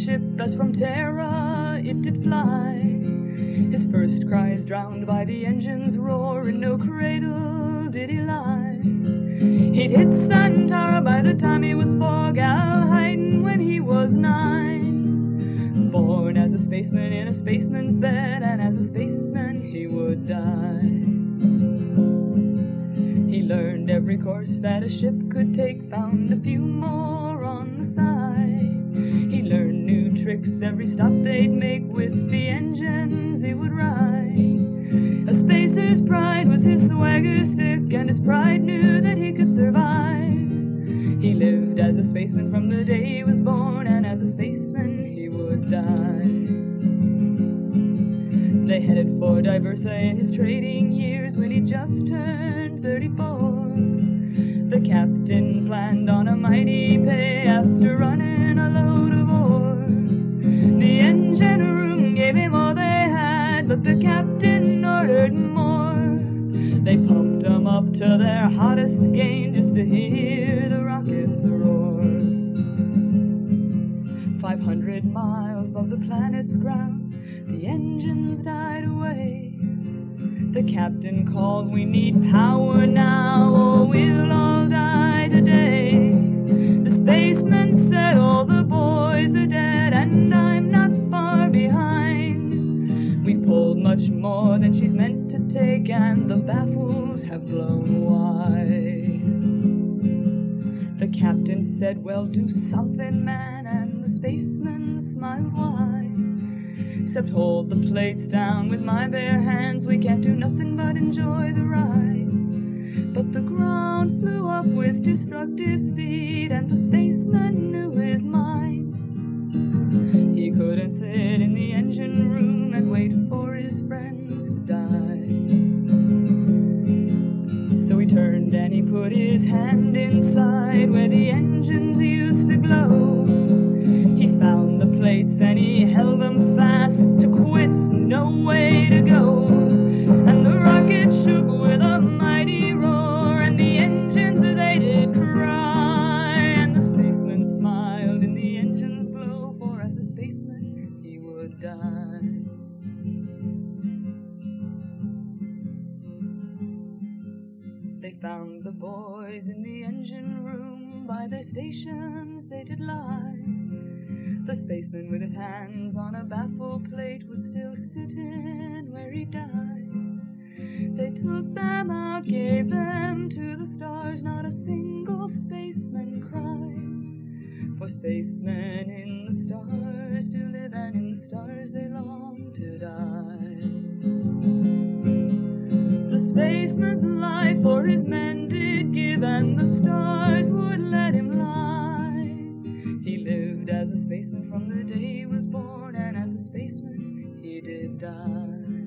ship as from Terra it did fly. His first cries drowned by the engine's roar, in no cradle did he lie. He'd hit Santara by the time he was 4, Galheiden when he was 9. Born as a spaceman in a spaceman's bed, and as a spaceman he would die. He learned every course that a ship could take, found a few more on the side. He learned new tricks every stop they'd make, with the engines he would ride. A spacer's pride was his swagger stick, and his pride knew that he could survive. He lived as a spaceman from the day he was born, and as a spaceman he would die. They headed for Diversa in his trading years when he just turned 34. The captain planned on a mighty pay after running a load of ore. The engine room gave him all they had, but the captain ordered more. They pumped him up to their hottest gain just to hear the rockets roar. 500 miles above the planet's ground, the engines died away. The captain called, "We need power now, or we'll all die today." The spaceman said, "All the boys are dead, and I'm not far behind. We've pulled much more than she's meant to take, and the baffles have blown wide." The captain said, "Well, do something, man," and the spaceman smiled wide. "Except hold the plates down with my bare hands, we can't do nothing but enjoy the ride." But the ground flew up with destructive speed, and the spaceman knew his mind. He couldn't sit in the engine room and wait for his friends to die. So he turned and he put his hand inside where the engines used to glow. He found the plates and he held them fast. To quit's no way to go. And the rocket shook with a mighty roar, and the engines they did cry. And the spaceman smiled in the engine's glow, for as a spaceman he would die. They found the boys in the engine room, by their stations they did lie. The spaceman with his hands on a baffle plate was still sitting where he died. They took them out, gave them to the stars, not a single spaceman cried. For spacemen in the stars do live, and in the stars they long to die. The spaceman's life for his men did give, and the stars would let him lie. He lived as a spaceman from the day he was born, and as a spaceman he did die.